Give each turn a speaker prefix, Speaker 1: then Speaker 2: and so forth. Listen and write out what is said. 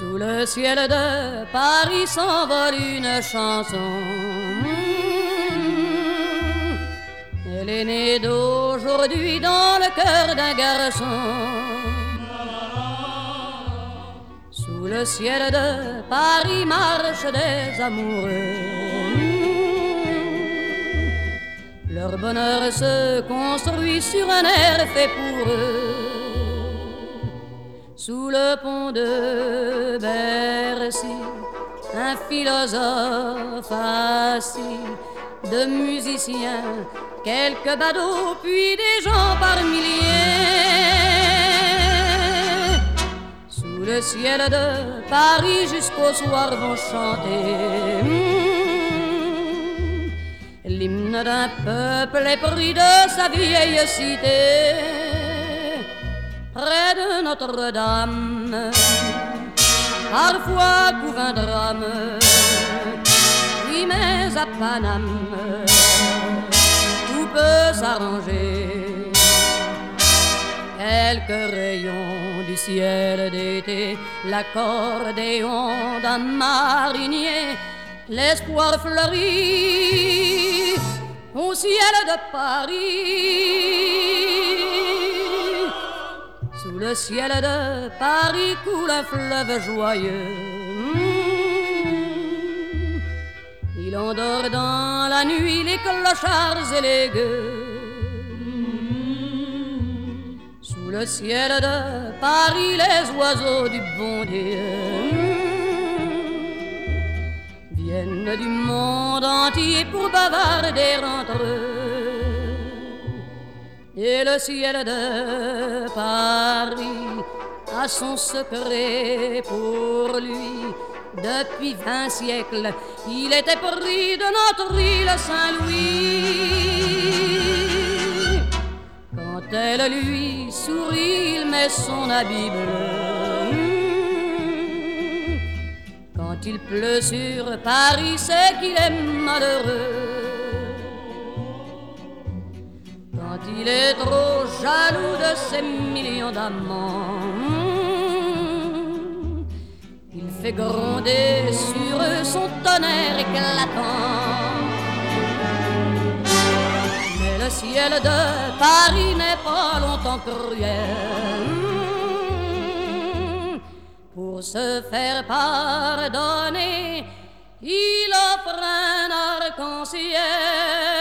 Speaker 1: Sous le ciel de Paris s'envole une chanson. Elle est née d'aujourd'hui dans le cœur d'un garçon. Sous le ciel de Paris marchent des amoureux. Leur bonheur se construit sur un air fait pour eux. Sous le pont de Bercy, un philosophe assis, de musiciens, quelques badauds, puis des gens par milliers. Sous le ciel de Paris jusqu'au soir vont chanter l'hymne d'un peuple épris de sa vieille cité. Près de Notre-Dame, parfois couve un drame, oui mais à Paname, tout peut s'arranger. Quelques rayons du ciel d'été, l'accordéon d'un marinier, l'espoir fleurit au ciel de Paris. Sous le ciel de Paris coule un fleuve joyeux. Il endort dans la nuit les clochards et les gueux. Sous le ciel de Paris les oiseaux du bon Dieu viennent du monde entier pour bavarder entre eux. Et le ciel de Paris a son secret pour lui. Depuis 20 siècles, il était pris de notre île Saint-Louis. Quand elle lui sourit, il met son habit bleu. Quand il pleut sur Paris, c'est qu'il est malheureux. Quand il est trop jaloux de ses millions d'amants, il fait gronder sur eux son tonnerre éclatant. Mais le ciel de Paris n'est pas longtemps cruel. Pour se faire pardonner, il offre un arc-en-ciel.